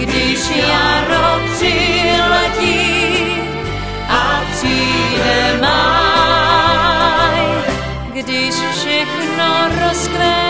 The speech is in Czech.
když jaro přiletí a přijde máj, když všechno rozkvétá.